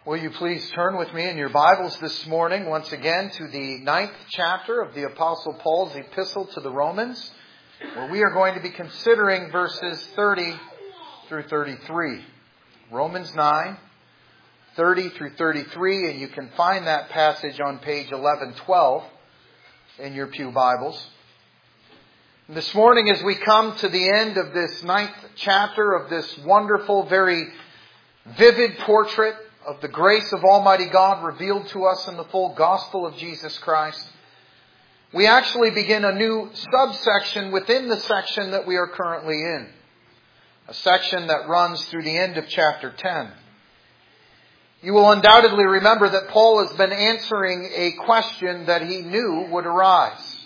Will you please turn with me in your Bibles this morning once again to the 9th chapter of the Apostle Paul's epistle to the Romans, where we are going to be considering verses 30 through 33. Romans 9, 30 through 33, and you can find that passage on page 1112 in your pew Bibles. And this morning, as we come to the end of this 9th chapter of this wonderful, very vivid portrait of the grace of Almighty God revealed to us in the full gospel of Jesus Christ, we actually begin a new subsection within the section that we are currently in. A section that runs through the end of chapter 10. You will undoubtedly remember that Paul has been answering a question that he knew would arise.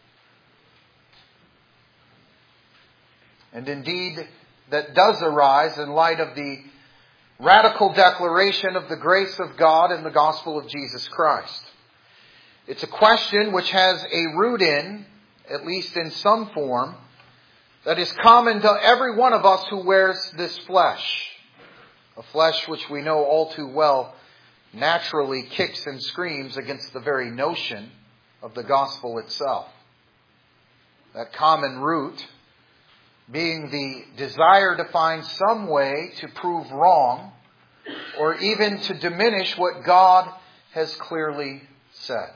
And indeed, that does arise in light of the radical declaration of the grace of God in the gospel of Jesus Christ. It's a question which has a root in, at least in some form, that is common to every one of us who wears this flesh. A flesh which we know all too well naturally kicks and screams against the very notion of the gospel itself. That common root being the desire to find some way to prove wrong or even to diminish what God has clearly said.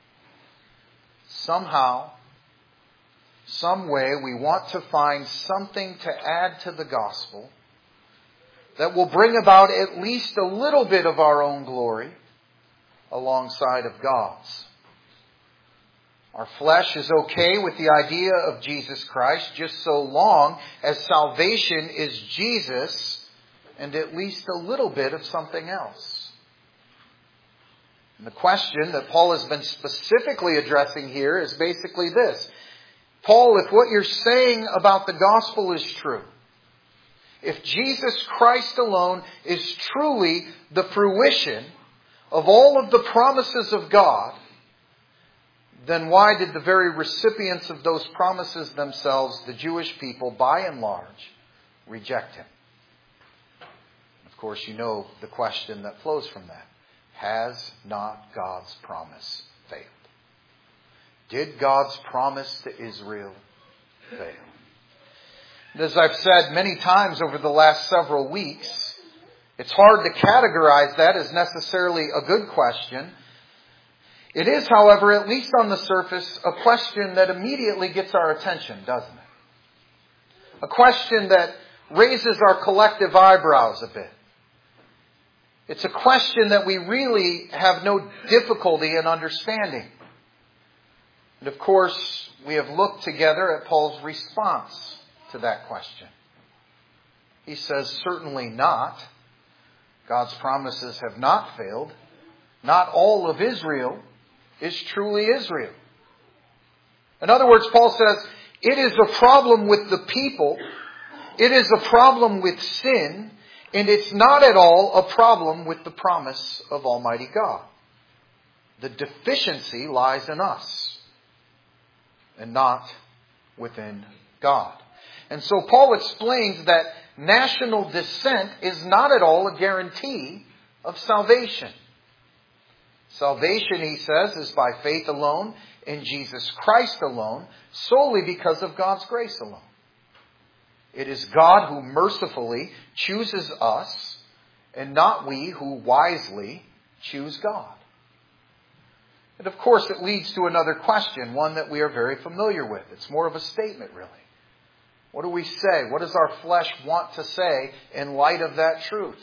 Somehow, some way, we want to find something to add to the gospel that will bring about at least a little bit of our own glory alongside of God's. Our flesh is okay with the idea of Jesus Christ just so long as salvation is Jesus and at least a little bit of something else. And the question that Paul has been specifically addressing here is basically this. Paul, if what you're saying about the gospel is true, if Jesus Christ alone is truly the fruition of all of the promises of God, then why did the very recipients of those promises themselves, the Jewish people, by and large, reject Him? Of course, you know the question that flows from that. Has not God's promise failed? Did God's promise to Israel fail? And as I've said many times over the last several weeks, it's hard to categorize that as necessarily a good question. It is, however, at least on the surface, a question that immediately gets our attention, doesn't it? A question that raises our collective eyebrows a bit. It's a question that we really have no difficulty in understanding. And of course, we have looked together at Paul's response to that question. He says, certainly not. God's promises have not failed. Not all of Israel is truly Israel. In other words, Paul says, it is a problem with the people. It is a problem with sin. And it's not at all a problem with the promise of Almighty God. The deficiency lies in us and not within God. And so Paul explains that national descent is not at all a guarantee of salvation. Salvation, he says, is by faith alone, in Jesus Christ alone, solely because of God's grace alone. It is God who mercifully chooses us, and not we who wisely choose God. And of course, it leads to another question, one that we are very familiar with. It's more of a statement, really. What do we say? What does our flesh want to say in light of that truth?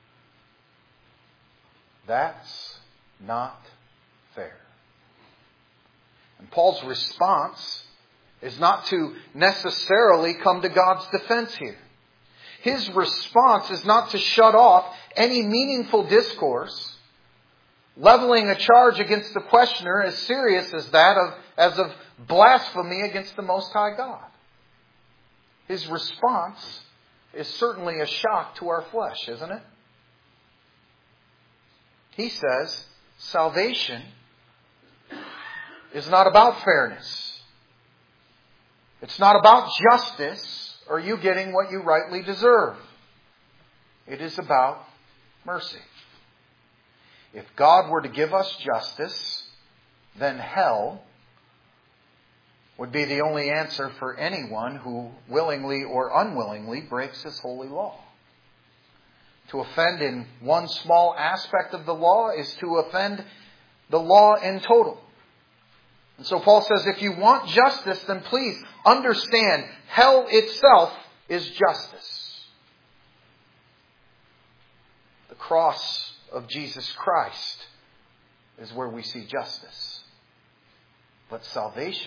That's not fair. And Paul's response is not to necessarily come to God's defense here. His response is not to shut off any meaningful discourse, leveling a charge against the questioner as serious as that of blasphemy against the Most High God. His response is certainly a shock to our flesh, isn't it? He says, salvation is not about fairness. It's not about justice or you getting what you rightly deserve. It is about mercy. If God were to give us justice, then hell would be the only answer for anyone who willingly or unwillingly breaks His holy law. To offend in one small aspect of the law is to offend the law in total. And so Paul says, if you want justice, then please understand hell itself is justice. The cross of Jesus Christ is where we see justice. But salvation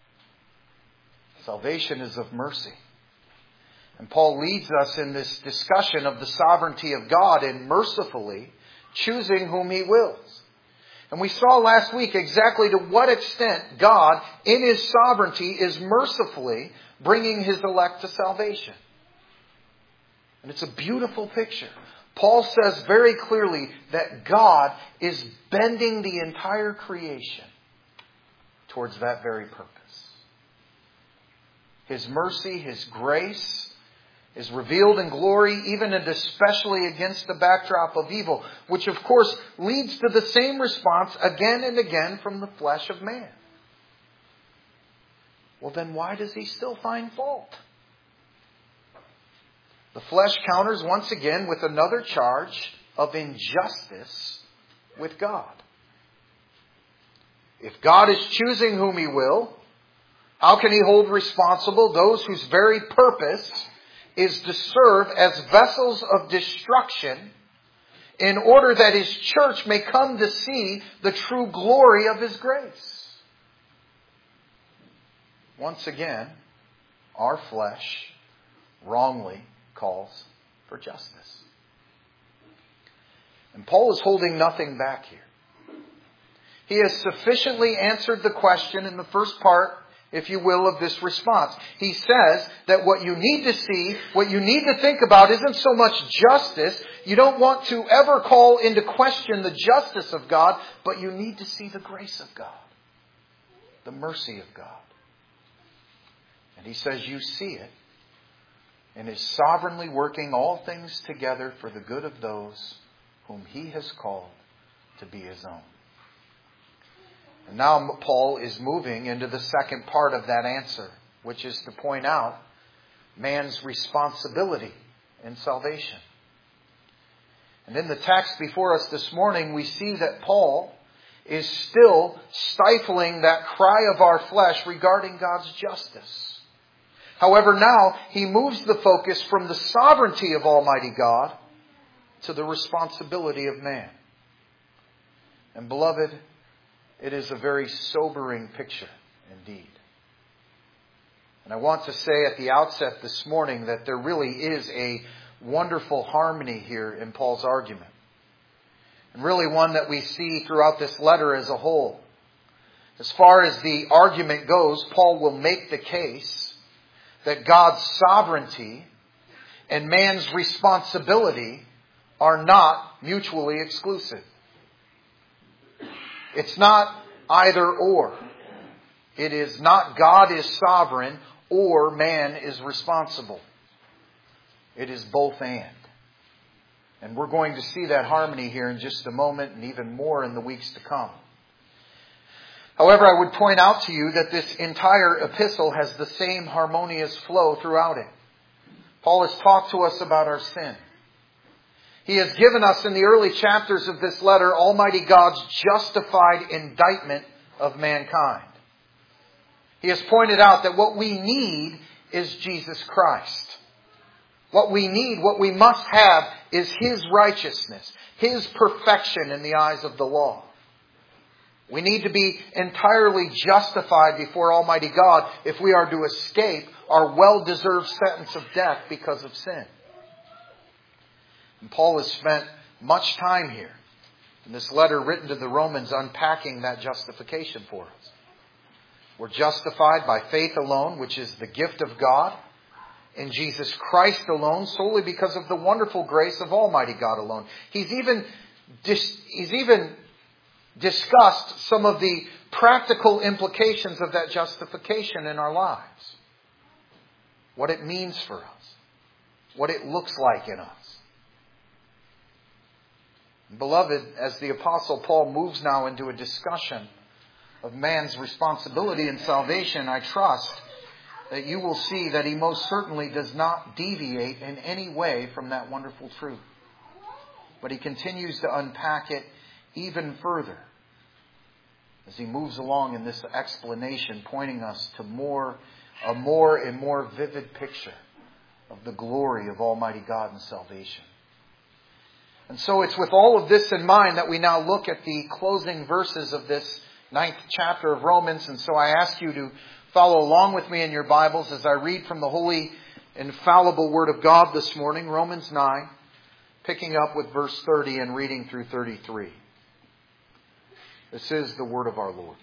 is of mercy. And Paul leads us in this discussion of the sovereignty of God in mercifully choosing whom He wills. And we saw last week exactly to what extent God, in His sovereignty, is mercifully bringing His elect to salvation. And it's a beautiful picture. Paul says very clearly that God is bending the entire creation towards that very purpose. His mercy, His grace is revealed in glory, even and especially against the backdrop of evil, which of course leads to the same response again and again from the flesh of man. Well, then why does He still find fault? The flesh counters once again with another charge of injustice with God. If God is choosing whom He will, how can He hold responsible those whose very purpose is to serve as vessels of destruction in order that His church may come to see the true glory of His grace? Once again, our flesh wrongly calls for justice. And Paul is holding nothing back here. He has sufficiently answered the question in the first part, if you will, of this response. He says that what you need to see, what you need to think about isn't so much justice. You don't want to ever call into question the justice of God, but you need to see the grace of God, the mercy of God. And he says you see it and is sovereignly working all things together for the good of those whom He has called to be His own. And now Paul is moving into the second part of that answer, which is to point out man's responsibility in salvation. And in the text before us this morning, we see that Paul is still stifling that cry of our flesh regarding God's justice. However, now he moves the focus from the sovereignty of Almighty God to the responsibility of man. And beloved, it is a very sobering picture indeed. And I want to say at the outset this morning that there really is a wonderful harmony here in Paul's argument. And really one that we see throughout this letter as a whole. As far as the argument goes, Paul will make the case that God's sovereignty and man's responsibility are not mutually exclusive. It's not either or. It is not God is sovereign or man is responsible. It is both and. And we're going to see that harmony here in just a moment and even more in the weeks to come. However, I would point out to you that this entire epistle has the same harmonious flow throughout it. Paul has talked to us about our sin. He has given us in the early chapters of this letter Almighty God's justified indictment of mankind. He has pointed out that what we need is Jesus Christ. What we need, what we must have is His righteousness, His perfection in the eyes of the law. We need to be entirely justified before Almighty God if we are to escape our well-deserved sentence of death because of sin. And Paul has spent much time here in this letter written to the Romans unpacking that justification for us. We're justified by faith alone, which is the gift of God, in Jesus Christ alone, solely because of the wonderful grace of Almighty God alone. He's even discussed some of the practical implications of that justification in our lives. What it means for us. What it looks like in us. Beloved, as the Apostle Paul moves now into a discussion of man's responsibility in salvation, I trust that you will see that he most certainly does not deviate in any way from that wonderful truth. But he continues to unpack it even further as he moves along in this explanation, pointing us to a more and more vivid picture of the glory of Almighty God and salvation. And so it's with all of this in mind that we now look at the closing verses of this 9th chapter of Romans. And so I ask you to follow along with me in your Bibles as I read from the holy, infallible Word of God this morning, Romans 9, picking up with verse 30 and reading through 33. This is the word of our Lord.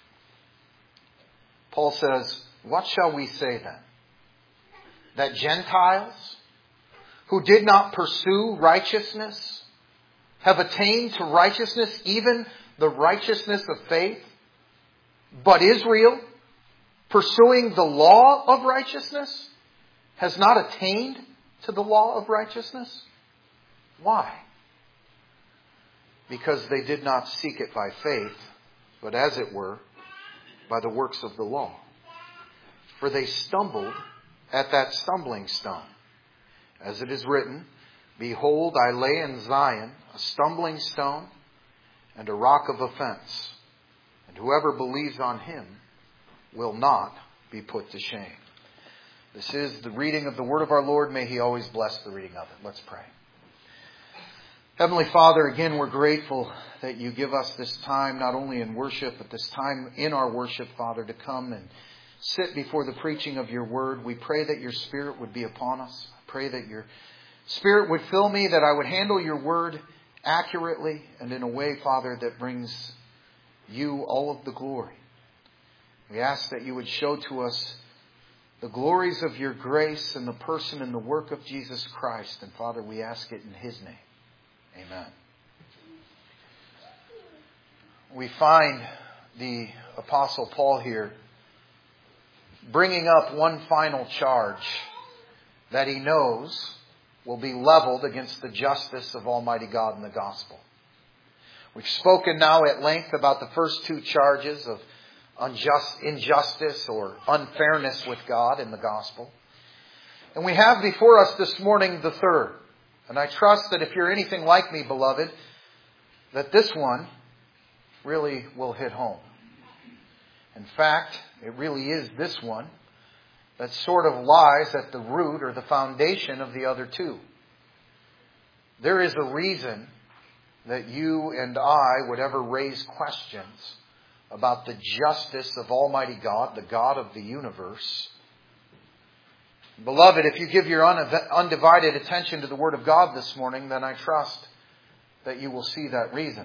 Paul says, "What shall we say then? That Gentiles who did not pursue righteousness have attained to righteousness, even the righteousness of faith? But Israel, pursuing the law of righteousness, has not attained to the law of righteousness? Why? Because they did not seek it by faith, but as it were, by the works of the law. For they stumbled at that stumbling stone. As it is written, Behold, I lay in Zion a stumbling stone and a rock of offense, and whoever believes on him will not be put to shame." This is the reading of the word of our Lord. May he always bless the reading of it. Let's pray. Heavenly Father, again, we're grateful that you give us this time, not only in worship, but this time in our worship, Father, to come and sit before the preaching of your word. We pray that your Spirit would be upon us. I pray that your Spirit would fill me, that I would handle your word accurately and in a way, Father, that brings you all of the glory. We ask that you would show to us the glories of your grace and the person and the work of Jesus Christ. And Father, we ask it in his name. Amen. We find the Apostle Paul here bringing up one final charge that he knows will be leveled against the justice of Almighty God in the gospel. We've spoken now at length about the first two charges of injustice or unfairness with God in the gospel. And we have before us this morning the third. And I trust that if you're anything like me, beloved, that this one really will hit home. In fact, it really is this one that sort of lies at the root or the foundation of the other two. There is a reason that you and I would ever raise questions about the justice of Almighty God, the God of the universe. Beloved, if you give your undivided attention to the Word of God this morning, then I trust that you will see that reason.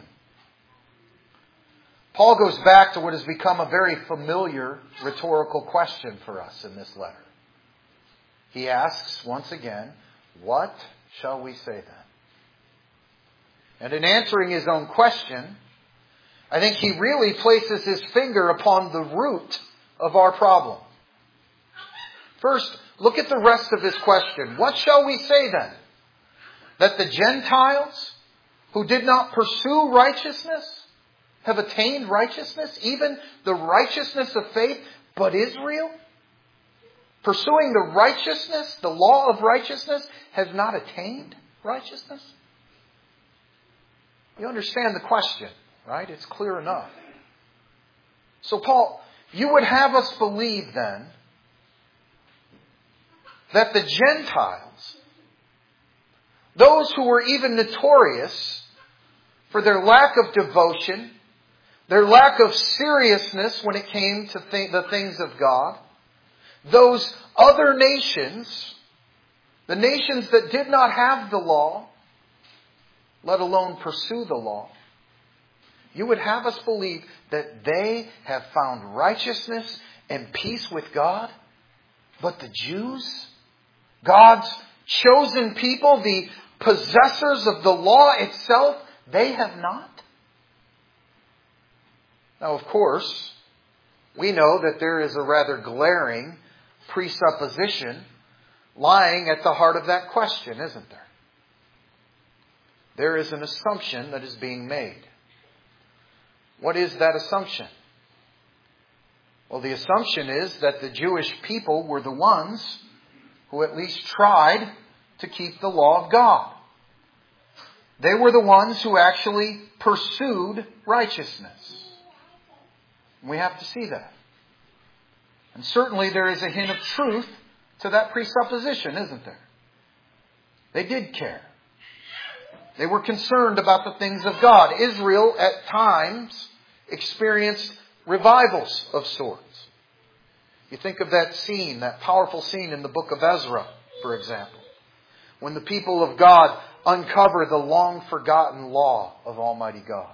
Paul goes back to what has become a very familiar rhetorical question for us in this letter. He asks once again, "What shall we say then?" And in answering his own question, I think he really places his finger upon the root of our problem. First, look at the rest of his question. What shall we say then? That the Gentiles who did not pursue righteousness have attained righteousness, even the righteousness of faith, but Israel, pursuing the righteousness, the law of righteousness, has not attained righteousness? You understand the question, right? It's clear enough. So Paul, you would have us believe then that the Gentiles, those who were even notorious for their lack of devotion, their lack of seriousness when it came to the things of God, those other nations, the nations that did not have the law, let alone pursue the law, you would have us believe that they have found righteousness and peace with God, but the Jews, God's chosen people, the possessors of the law itself, they have not? Now, of course, we know that there is a rather glaring presupposition lying at the heart of that question, isn't there? there is an assumption that is being made. What is that assumption? Well, the assumption is that the Jewish people were the ones who at least tried to keep the law of God. They were the ones who actually pursued righteousness. We have to see that. And certainly there is a hint of truth to that presupposition, isn't there? They did care. They were concerned about the things of God. Israel at times experienced revivals of sorts. You think of that scene, that powerful scene in the book of Ezra, for example, when the people of God uncover the long-forgotten law of Almighty God.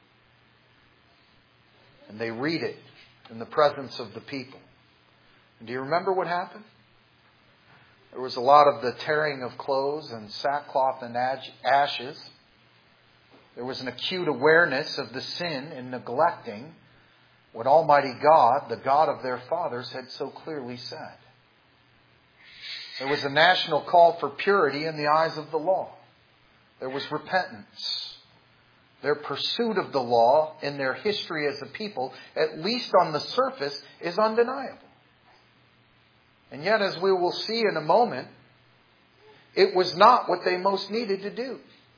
And they read it in the presence of the people. And do you remember what happened? There was a lot of the tearing of clothes and sackcloth and ashes. There was an acute awareness of the sin in neglecting what Almighty God, the God of their fathers, had so clearly said. There was a national call for purity in the eyes of the law. There was repentance. Their pursuit of the law in their history as a people, at least on the surface, is undeniable. And yet, as we will see in a moment, it was not what they most needed to do.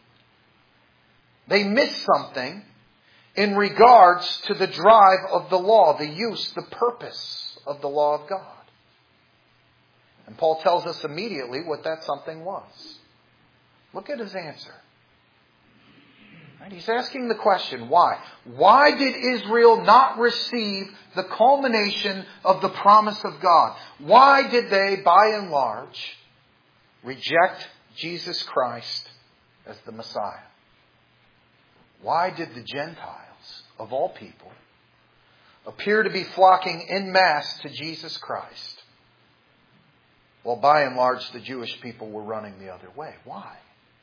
They missed something in regards to the drive of the law, the use, the purpose of the law of God. And Paul tells us immediately what that something was. Look at his answer. Right? He's asking the question, why? Why did Israel not receive the culmination of the promise of God? Why did they, by and large, reject Jesus Christ as the Messiah? Why did the Gentiles, of all people, appear to be flocking en masse to Jesus Christ, while by and large the Jewish people were running the other way? Why?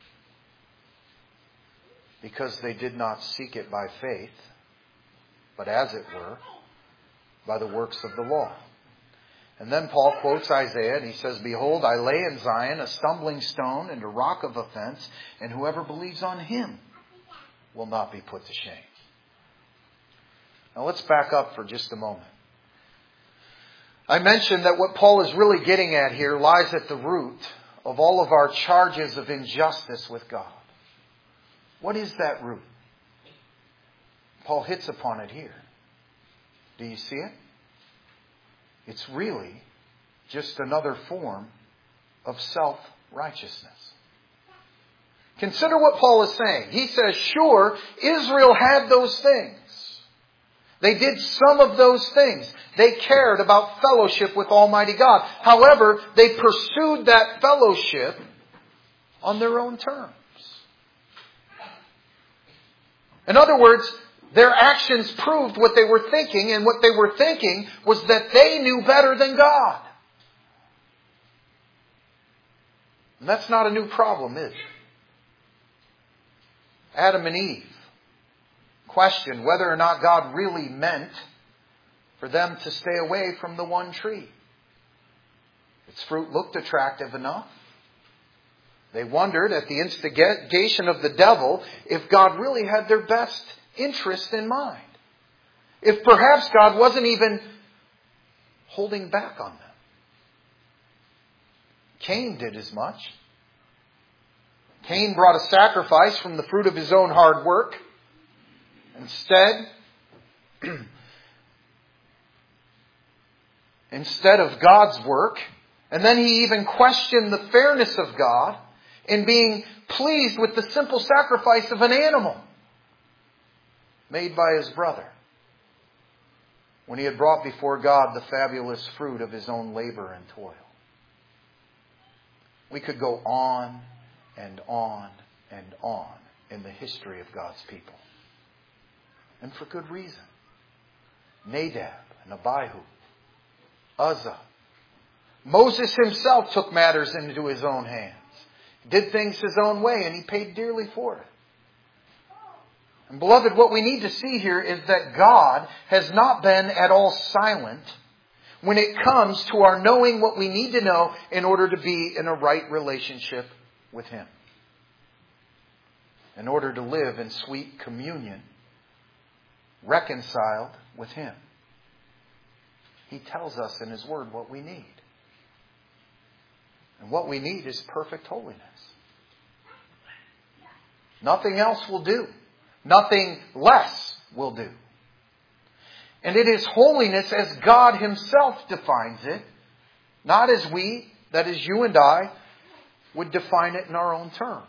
Because they did not seek it by faith, but as it were, by the works of the law. And then Paul quotes Isaiah and he says, "Behold, I lay in Zion a stumbling stone and a rock of offense, and whoever believes on him will not be put to shame." Now let's back up for just a moment. I mentioned that what Paul is really getting at here lies at the root of all of our charges of injustice with God. What is that root? Paul hits upon it here. Do you see it? It's really just another form of self-righteousness. Consider what Paul is saying. He says, sure, Israel had those things. They did some of those things. They cared about fellowship with Almighty God. However, they pursued that fellowship on their own terms. In other words, their actions proved what they were thinking, and what they were thinking was that they knew better than God. And that's not a new problem, is it? Adam and Eve questioned whether or not God really meant for them to stay away from the one tree. Its fruit looked attractive enough. They wondered at the instigation of the devil if God really had their best interest in mind. If perhaps God wasn't even holding back on them. Cain did as much. Cain brought a sacrifice from the fruit of his own hard work. Instead of God's work. And then he even questioned the fairness of God in being pleased with the simple sacrifice of an animal made by his brother, when he had brought before God the fabulous fruit of his own labor and toil. We could go on and on and on in the history of God's people. And for good reason. Nadab and Abihu, Uzzah. Moses himself took matters into his own hands. Did things his own way, and he paid dearly for it. And beloved, what we need to see here is that God has not been at all silent when it comes to our knowing what we need to know in order to be in a right relationship with Him. in order to live in sweet communion, reconciled with Him. He tells us in His Word what we need. And what we need is perfect holiness. Nothing else will do. Nothing less will do. And it is holiness as God Himself defines it, not as we, that is you and I, would define it in our own terms.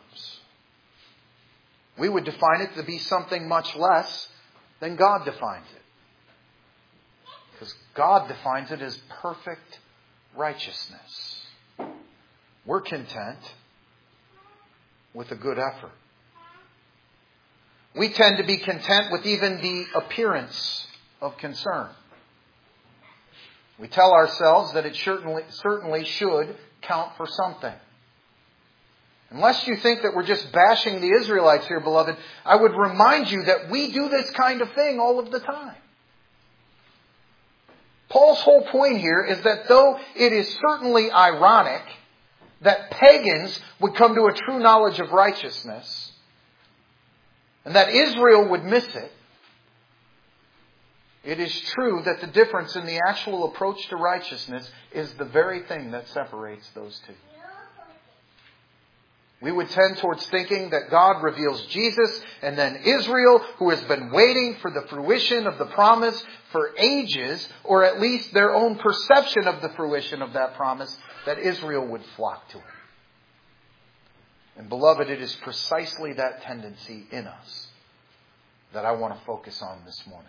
We would define it to be something much less than God defines it. Because God defines it as perfect righteousness. We're content with a good effort. We tend to be content with even the appearance of concern. We tell ourselves that it certainly should count for something. Unless you think that we're just bashing the Israelites here, beloved, I would remind you that we do this kind of thing all of the time. Paul's whole point here is that though it is certainly ironic that pagans would come to a true knowledge of righteousness, and that Israel would miss it, it is true that the difference in the actual approach to righteousness is the very thing that separates those two. We would tend towards thinking that God reveals Jesus and then Israel, who has been waiting for the fruition of the promise for ages, or at least their own perception of the fruition of that promise, that Israel would flock to Him. And beloved, it is precisely that tendency in us that I want to focus on this morning.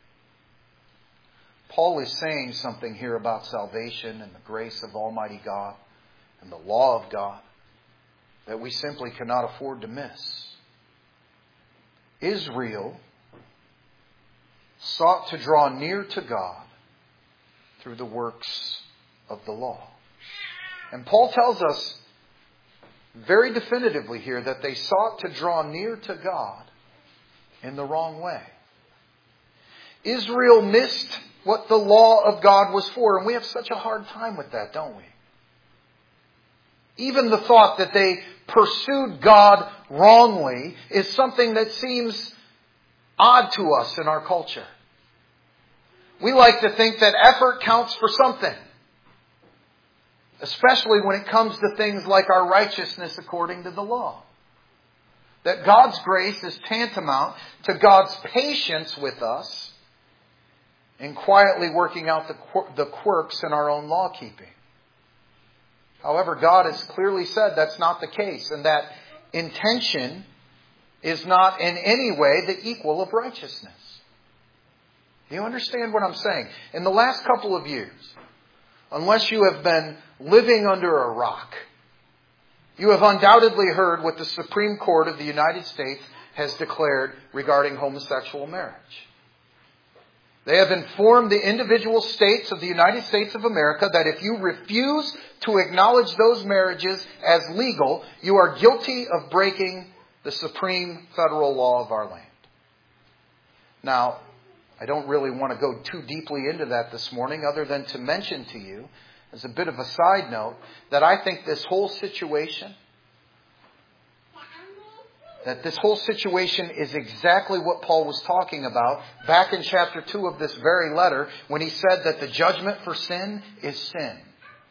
Paul is saying something here about salvation and the grace of Almighty God and the law of God that we simply cannot afford to miss. Israel sought to draw near to God through the works of the law. And Paul tells us very definitively here that they sought to draw near to God in the wrong way. Israel missed what the law of God was for, and we have such a hard time with that, don't we? Even the thought that they pursued God wrongly is something that seems odd to us in our culture. We like to think that effort counts for something, especially when it comes to things like our righteousness according to the law. That God's grace is tantamount to God's patience with us in quietly working out the quirks in our own law keeping. However, God has clearly said that's not the case, and that intention is not in any way the equal of righteousness. Do you understand what I'm saying? In the last couple of years, unless you have been living under a rock, you have undoubtedly heard what the Supreme Court of the United States has declared regarding homosexual marriage. They have informed the individual states of the United States of America that if you refuse to acknowledge those marriages as legal, you are guilty of breaking the supreme federal law of our land. Now, I don't really want to go too deeply into that this morning, other than to mention to you, as a bit of a side note, that I think this whole situation is exactly what Paul was talking about back in chapter 2 of this very letter when he said that the judgment for sin is sin.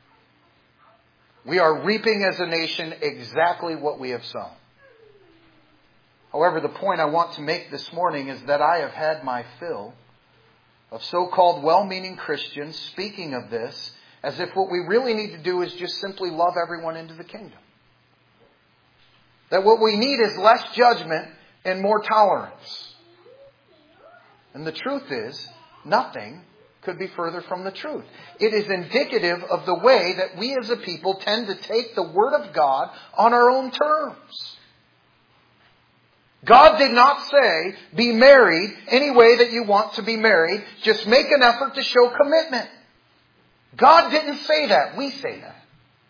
We are reaping as a nation exactly what we have sown. However, the point I want to make this morning is that I have had my fill of so-called well-meaning Christians speaking of this as if what we really need to do is just simply love everyone into the kingdom. That what we need is less judgment and more tolerance. And the truth is, nothing could be further from the truth. It is indicative of the way that we as a people tend to take the Word of God on our own terms. God did not say, be married any way that you want to be married. Just make an effort to show commitment. God didn't say that. We say that.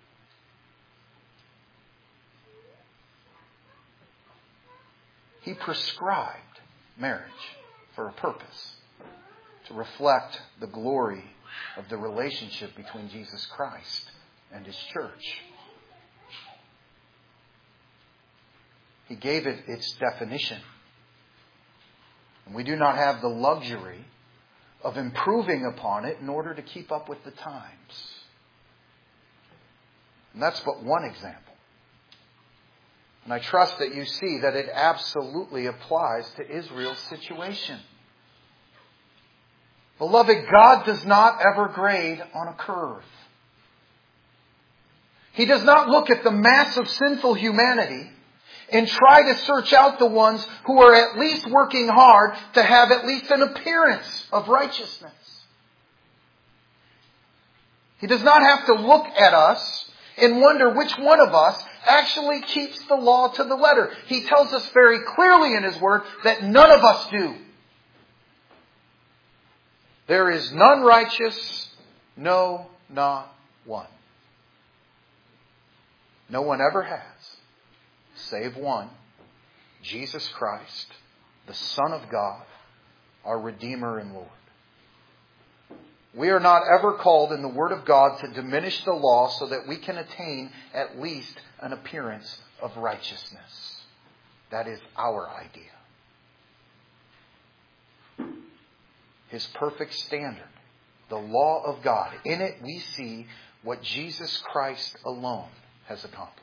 He prescribed marriage for a purpose, to reflect the glory of the relationship between Jesus Christ and His church. He gave it its definition. And we do not have the luxury of improving upon it in order to keep up with the times. And that's but one example. And I trust that you see that it absolutely applies to Israel's situation. Beloved, God does not ever grade on a curve. He does not look at the mass of sinful humanity and try to search out the ones who are at least working hard to have at least an appearance of righteousness. He does not have to look at us and wonder which one of us actually keeps the law to the letter. He tells us very clearly in His Word that none of us do. There is none righteous, no, not one. No one ever has, save one, Jesus Christ, the Son of God, our Redeemer and Lord. We are not ever called in the Word of God to diminish the law so that we can attain at least an appearance of righteousness. That is our idea. His perfect standard, the law of God. In it we see what Jesus Christ alone has accomplished.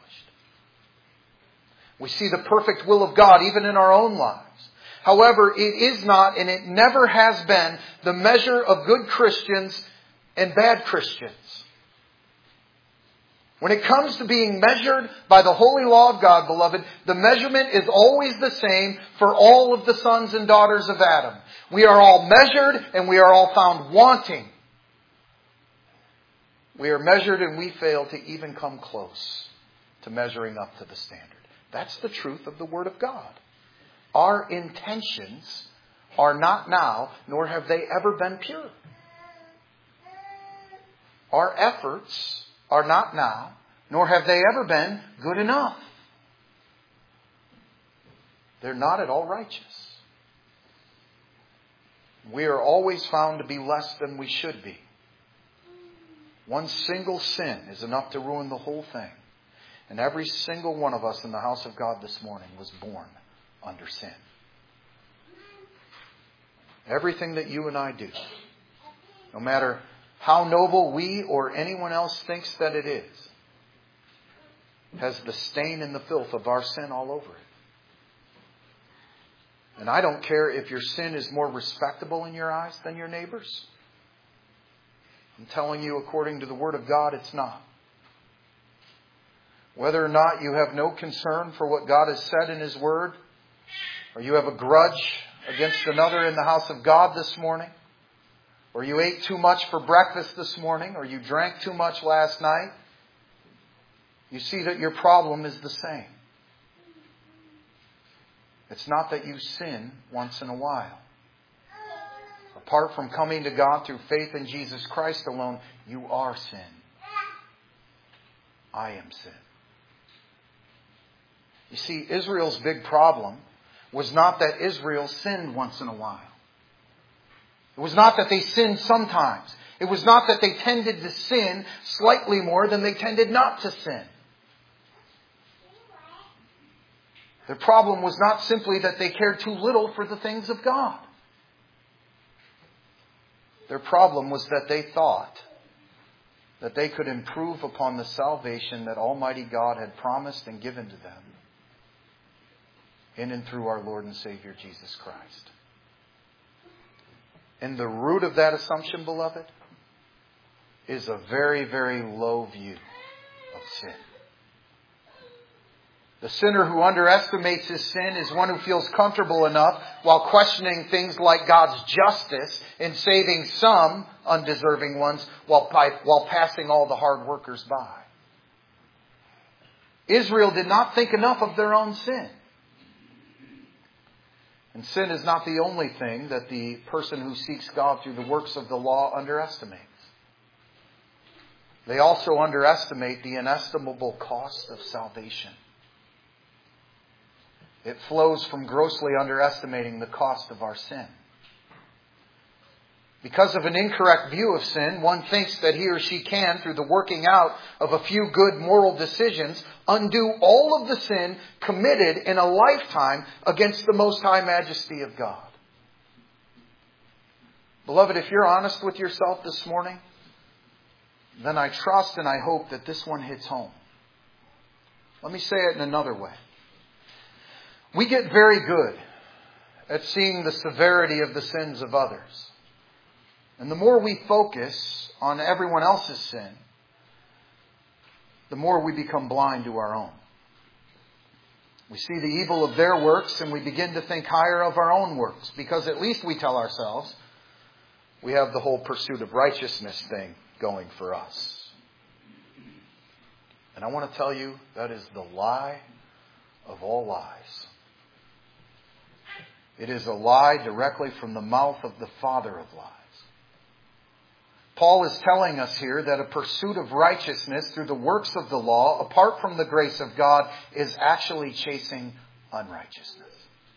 We see the perfect will of God even in our own lives. However, it is not and it never has been the measure of good Christians and bad Christians. When it comes to being measured by the holy law of God, beloved, the measurement is always the same for all of the sons and daughters of Adam. We are all measured and we are all found wanting. We are measured and we fail to even come close to measuring up to the standard. That's the truth of the Word of God. Our intentions are not now, nor have they ever been pure. Our efforts are not now, nor have they ever been good enough. They're not at all righteous. We are always found to be less than we should be. One single sin is enough to ruin the whole thing. And every single one of us in the house of God this morning was born under sin. Everything that you and I do, no matter how noble we or anyone else thinks that it is, has the stain and the filth of our sin all over it. And I don't care if your sin is more respectable in your eyes than your neighbor's. I'm telling you, according to the Word of God, it's not. Whether or not you have no concern for what God has said in His Word, or you have a grudge against another in the house of God this morning, or you ate too much for breakfast this morning, or you drank too much last night, you see that your problem is the same. It's not that you sin once in a while. Apart from coming to God through faith in Jesus Christ alone, you are sin. I am sin. You see, Israel's big problem was not that Israel sinned once in a while. It was not that they sinned sometimes. It was not that they tended to sin slightly more than they tended not to sin. Their problem was not simply that they cared too little for the things of God. Their problem was that they thought that they could improve upon the salvation that Almighty God had promised and given to them in and through our Lord and Savior Jesus Christ. And the root of that assumption, beloved, is a very, very low view of sin. The sinner who underestimates his sin is one who feels comfortable enough while questioning things like God's justice in saving some undeserving ones while passing all the hard workers by. Israel did not think enough of their own sin. And sin is not the only thing that the person who seeks God through the works of the law underestimates. They also underestimate the inestimable cost of salvation. It flows from grossly underestimating the cost of our sin. Because of an incorrect view of sin, one thinks that he or she can, through the working out of a few good moral decisions, undo all of the sin committed in a lifetime against the Most High Majesty of God. Beloved, if you're honest with yourself this morning, then I trust and I hope that this one hits home. Let me say it in another way. We get very good at seeing the severity of the sins of others. And the more we focus on everyone else's sin, the more we become blind to our own. We see the evil of their works and we begin to think higher of our own works, because at least we tell ourselves we have the whole pursuit of righteousness thing going for us. And I want to tell you, that is the lie of all lies. It is a lie directly from the mouth of the father of lies. Paul is telling us here that a pursuit of righteousness through the works of the law, apart from the grace of God, is actually chasing unrighteousness.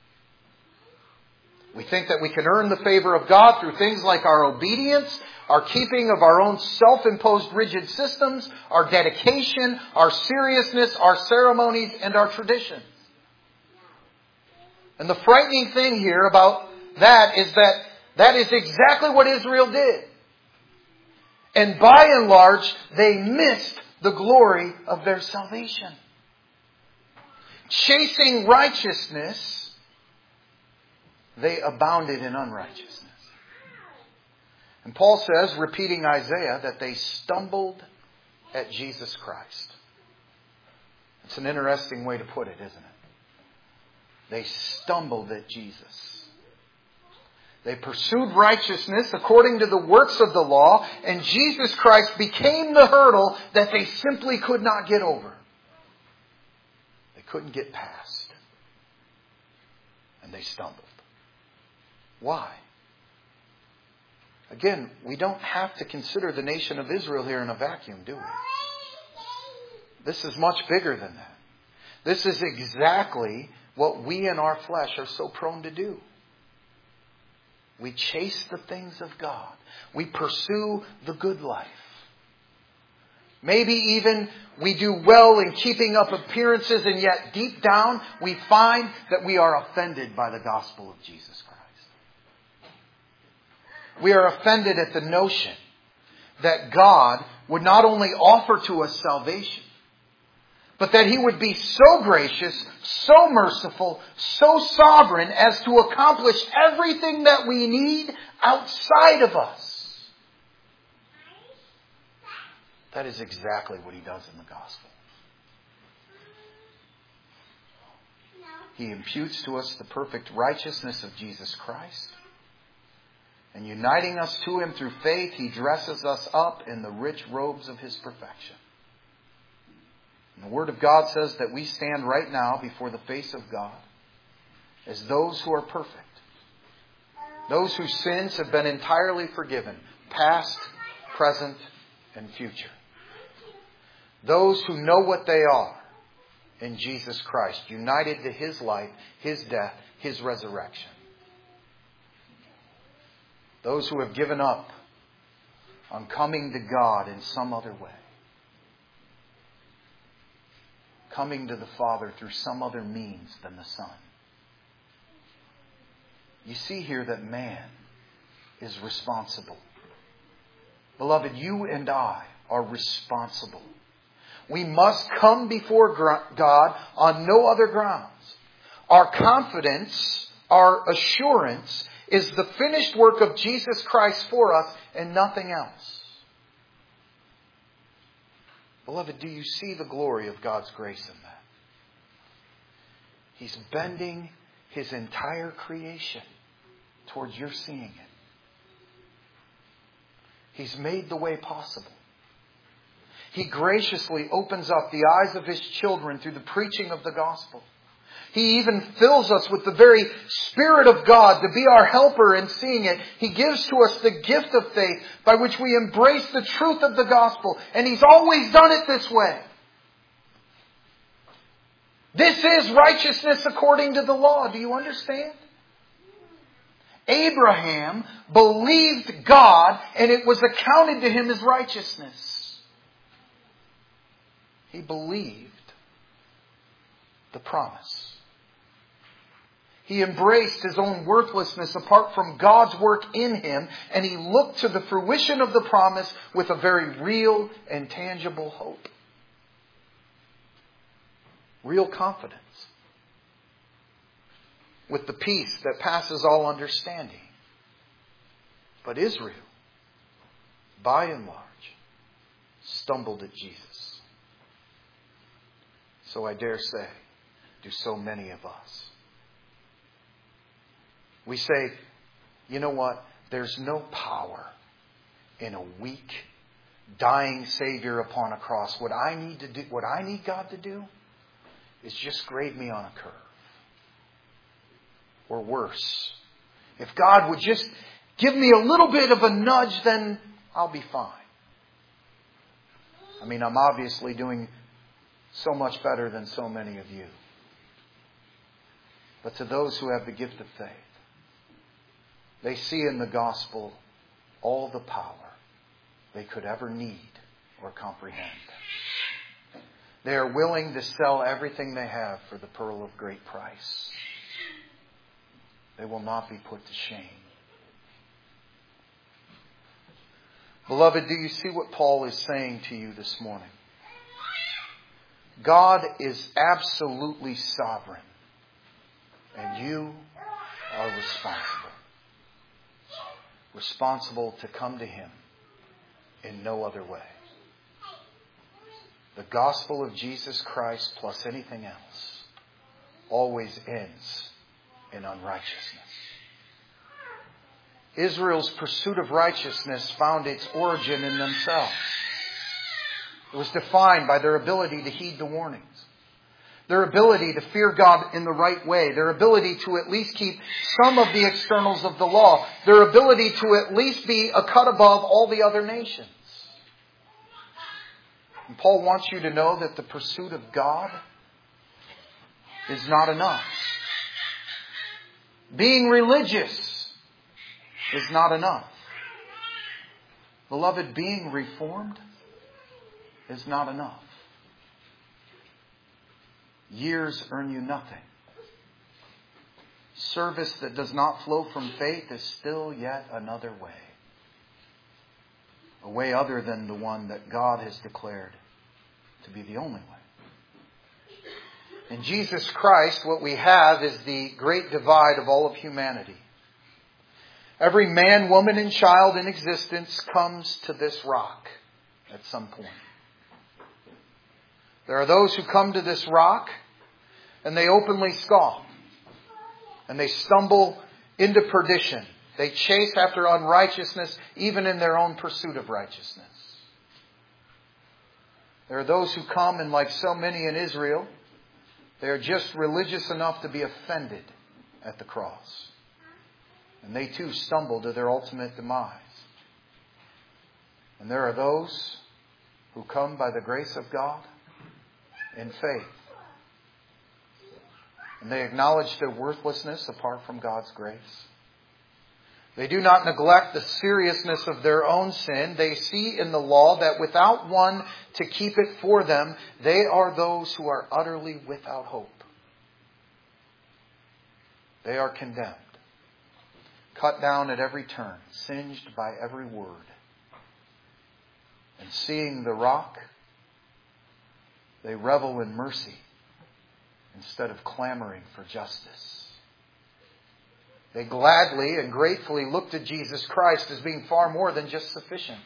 We think that we can earn the favor of God through things like our obedience, our keeping of our own self-imposed rigid systems, our dedication, our seriousness, our ceremonies, and our traditions. And the frightening thing here about that is that is exactly what Israel did. And by and large, they missed the glory of their salvation. Chasing righteousness, they abounded in unrighteousness. And Paul says, repeating Isaiah, that they stumbled at Jesus Christ. It's an interesting way to put it, isn't it? They stumbled at Jesus. They pursued righteousness according to the works of the law, and Jesus Christ became the hurdle that they simply could not get over. They couldn't get past. And they stumbled. Why? Again, we don't have to consider the nation of Israel here in a vacuum, do we? This is much bigger than that. This is exactly what we in our flesh are so prone to do. We chase the things of God. We pursue the good life. Maybe even we do well in keeping up appearances, and yet deep down we find that we are offended by the gospel of Jesus Christ. We are offended at the notion that God would not only offer to us salvation, but that He would be so gracious, so merciful, so sovereign as to accomplish everything that we need outside of us. That is exactly what He does in the gospel. He imputes to us the perfect righteousness of Jesus Christ. And uniting us to Him through faith, He dresses us up in the rich robes of His perfection. And the Word of God says that we stand right now before the face of God as those who are perfect. Those whose sins have been entirely forgiven, past, present, and future. Those who know what they are in Jesus Christ, united to His life, His death, His resurrection. Those who have given up on coming to God in some other way. Coming to the Father through some other means than the Son. You see here that man is responsible. Beloved, you and I are responsible. We must come before God on no other grounds. Our confidence, our assurance, is the finished work of Jesus Christ for us and nothing else. Beloved, do you see the glory of God's grace in that? He's bending His entire creation towards your seeing it. He's made the way possible. He graciously opens up the eyes of His children through the preaching of the gospel. He even fills us with the very Spirit of God to be our helper in seeing it. He gives to us the gift of faith by which we embrace the truth of the gospel. And He's always done it this way. This is righteousness according to the law. Do you understand? Abraham believed God, and it was accounted to him as righteousness. He believed the promise. He embraced his own worthlessness apart from God's work in him, and he looked to the fruition of the promise with a very real and tangible hope. Real confidence. With the peace that passes all understanding. But Israel, by and large, stumbled at Jesus. So I dare say, do so many of us. We say, you know what? There's no power in a weak, dying Savior upon a cross. What I need God to do is just grade me on a curve. Or worse. If God would just give me a little bit of a nudge, then I'll be fine. I mean, I'm obviously doing so much better than so many of you. But to those who have the gift of faith, they see in the gospel all the power they could ever need or comprehend. They are willing to sell everything they have for the pearl of great price. They will not be put to shame. Beloved, do you see what Paul is saying to you this morning? God is absolutely sovereign, and you are responsible. Responsible to come to Him in no other way. The gospel of Jesus Christ plus anything else always ends in unrighteousness. Israel's pursuit of righteousness found its origin in themselves. It was defined by their ability to heed the warnings. Their ability to fear God in the right way. Their ability to at least keep some of the externals of the law. Their ability to at least be a cut above all the other nations. And Paul wants you to know that the pursuit of God is not enough. Being religious is not enough. Beloved, being reformed is not enough. Years earn you nothing. Service that does not flow from faith is still yet another way. A way other than the one that God has declared to be the only way. In Jesus Christ, what we have is the great divide of all of humanity. Every man, woman, and child in existence comes to this rock at some point. There are those who come to this rock and they openly scoff. And they stumble into perdition. They chase after unrighteousness even in their own pursuit of righteousness. There are those who come and, like so many in Israel, they are just religious enough to be offended at the cross. And they too stumble to their ultimate demise. And there are those who come by the grace of God in faith. And they acknowledge their worthlessness apart from God's grace. They do not neglect the seriousness of their own sin. They see in the law that without one to keep it for them, they are those who are utterly without hope. They are condemned, cut down at every turn, singed by every word. And seeing the rock, they revel in mercy instead of clamoring for justice. They gladly and gratefully look to Jesus Christ as being far more than just sufficient.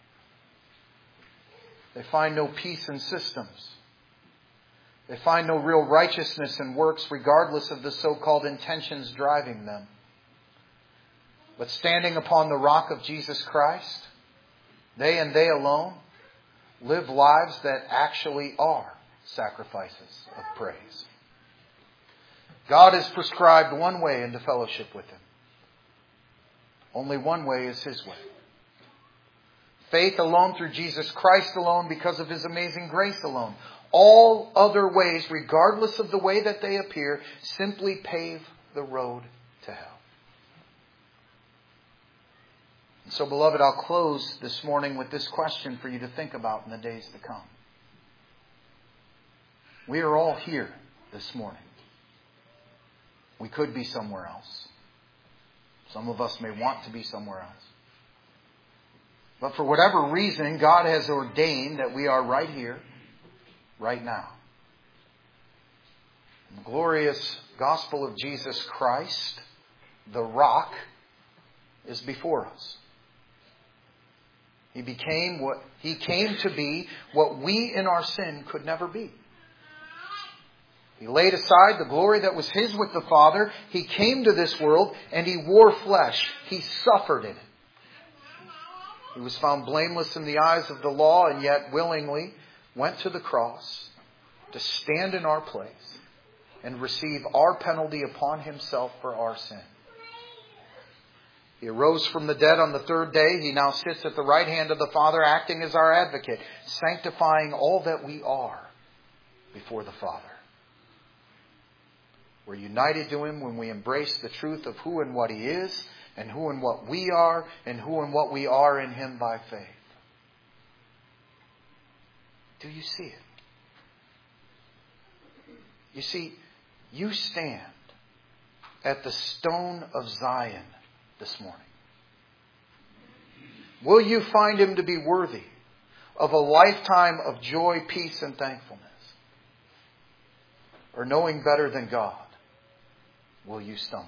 They find no peace in systems. They find no real righteousness in works, regardless of the so-called intentions driving them. But standing upon the rock of Jesus Christ, they and they alone live lives that actually are sacrifices of praise. God has prescribed one way into fellowship with Him. Only one way is His way. Faith alone through Jesus Christ alone because of His amazing grace alone. All other ways, regardless of the way that they appear, simply pave the road to hell. So, beloved, I'll close this morning with this question for you to think about in the days to come. We are all here this morning. We could be somewhere else. Some of us may want to be somewhere else. But for whatever reason, God has ordained that we are right here, right now. The glorious gospel of Jesus Christ, the rock, is before us. He came to be what we in our sin could never be. He laid aside the glory that was His with the Father. He came to this world and He wore flesh. He suffered in it. He was found blameless in the eyes of the law and yet willingly went to the cross to stand in our place and receive our penalty upon Himself for our sin. He arose from the dead on the third day. He now sits at the right hand of the Father, acting as our advocate, sanctifying all that we are before the Father. We're united to Him when we embrace the truth of who and what He is, and who and what we are, and who and what we are in Him by faith. Do you see it? You see, you stand at the stone of Zion this morning. Will you find Him to be worthy of a lifetime of joy, peace, and thankfulness? Or knowing better than God, will you stumble?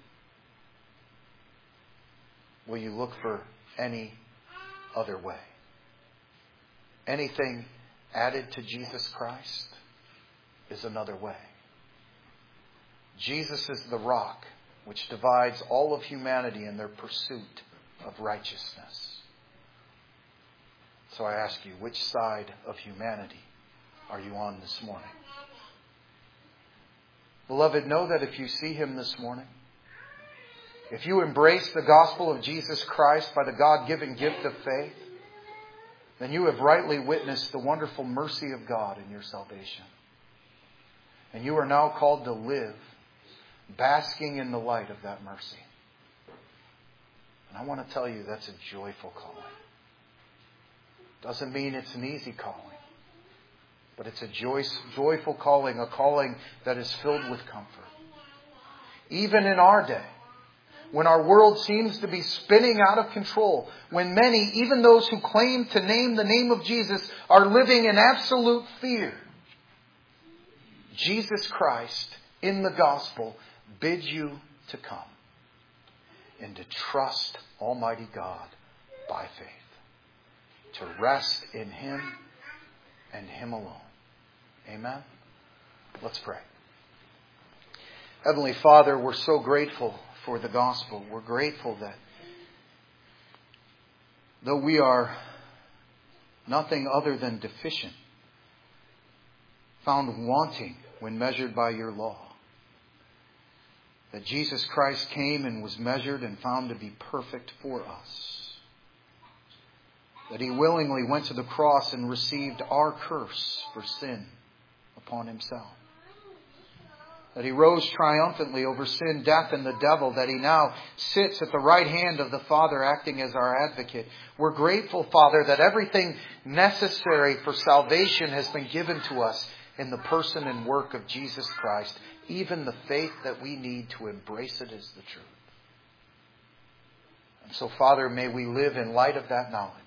Will you look for any other way? Anything added to Jesus Christ is another way. Jesus is the rock which divides all of humanity in their pursuit of righteousness. So I ask you, which side of humanity are you on this morning? Beloved, know that if you see Him this morning, if you embrace the gospel of Jesus Christ by the God-given gift of faith, then you have rightly witnessed the wonderful mercy of God in your salvation. And you are now called to live basking in the light of that mercy. And I want to tell you that's a joyful calling. Doesn't mean it's an easy calling. But it's a joyful calling, a calling that is filled with comfort. Even in our day, when our world seems to be spinning out of control, when many, even those who claim to name the name of Jesus, are living in absolute fear, Jesus Christ in the gospel bids you to come and to trust Almighty God by faith, to rest in Him and Him alone. Amen? Let's pray. Heavenly Father, we're so grateful for the gospel. We're grateful that though we are nothing other than deficient, found wanting when measured by your law, that Jesus Christ came and was measured and found to be perfect for us. That He willingly went to the cross and received our curse for sin upon Himself. That He rose triumphantly over sin, death, and the devil. That He now sits at the right hand of the Father acting as our advocate. We're grateful, Father, that everything necessary for salvation has been given to us in the person and work of Jesus Christ. Even the faith that we need to embrace it as the truth. And so, Father, may we live in light of that knowledge.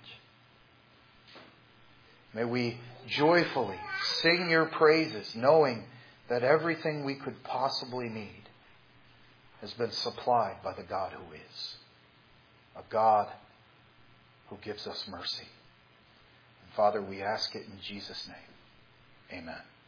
May we joyfully sing your praises, knowing that everything we could possibly need has been supplied by the God who is. A God who gives us mercy. And Father, we ask it in Jesus' name. Amen.